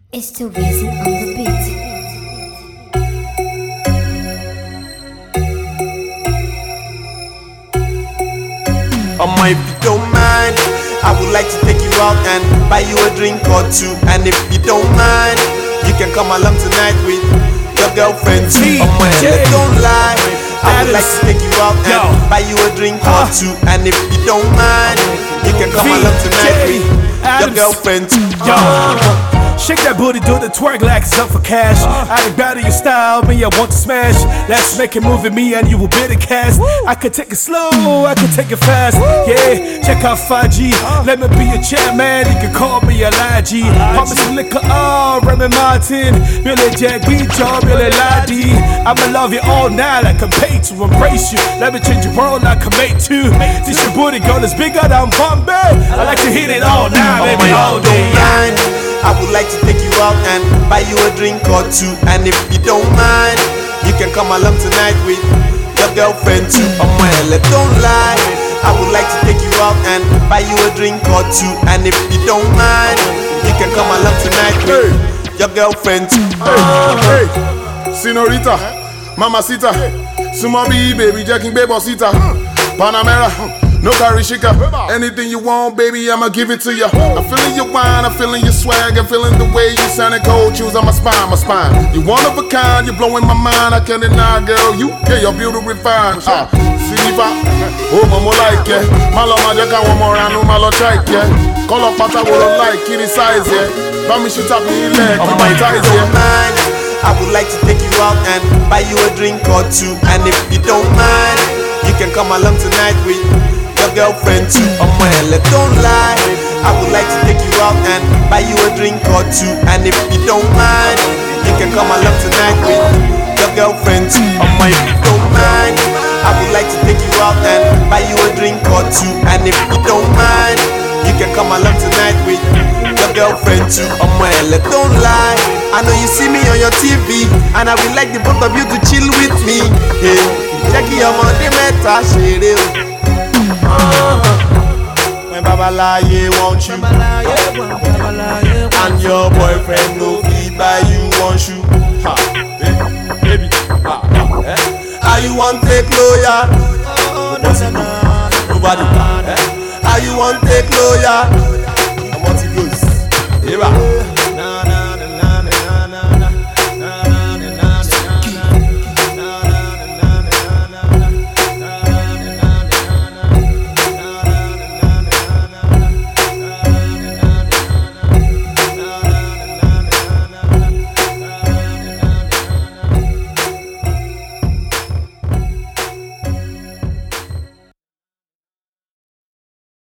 It's too easy on the beat. If you don't mind, I would like to take you out and buy you a drink or two. And if you don't mind, you can come along tonight with your girlfriend too. Don't lie, I would like to take you out and buy you a drink or two. And if you don't mind, you can come along tonight with your girlfriend too. Shake that booty, do the twerk like it's up for cash. I can battle your style, me I want to smash. Let's make it move with me and you will be the cast. I could take it slow, I could take it fast. Yeah, check out 5G. Let me be your chat man, you can call me a G. Pop me some liquor, Remy Martin, Billy Jack, Beach, Billy Ladi. I'ma love you all night, I can pay to embrace you. Let me change your world like a mate too. This your booty girl is bigger than Bombay. I like to hit it all night, baby, all day. I would like to take you out and buy you a drink or two. And if you don't mind, you can come along tonight with your girlfriend too. Don't lie, I would like to take you out and buy you a drink or two. And if you don't mind, you can come along tonight with your girlfriend too. Hey, Senorita, Mamacita, Sumabi, baby, Jacking Babosita, Panamera. No Karishika, anything you want, baby, I'ma give it to you. I'm feeling your wine, I'm feeling your swag, I'm feeling the way you sound cold shoes on my spine. You one of a kind, you're blowing my mind, I can't deny, girl. You're beautiful refined. Siva, oh, mama like it. Maloma jaka one more and my lo like it. Color pata will like kitty size, yeah. Bami she tap me in leg, my ties, yeah. I would like to take you out and buy you a drink or two. And if you don't mind, you can come along tonight with your girlfriend too. Don't lie, I would like to take you out and buy you a drink or two. And if you don't mind, you can come along tonight with your girlfriend too. If you don't mind, I would like to take you out and buy you a drink or two. And if you don't mind, you can come along tonight with your girlfriend too. Don't lie, I know you see me on your TV, and I would like the both of you to chill with me. Hey, Jackie, I'm on the meta shade. When Babalaye want you, and your boyfriend no feed by you want you. Baby, how you want take lawyer? Nobody. How you want take lawyer?